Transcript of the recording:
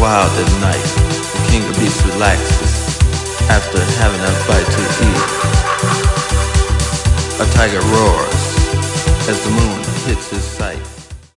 wild at night. The king of beasts relaxes after having a bite to eat. A tiger roars as the moon hits his sight.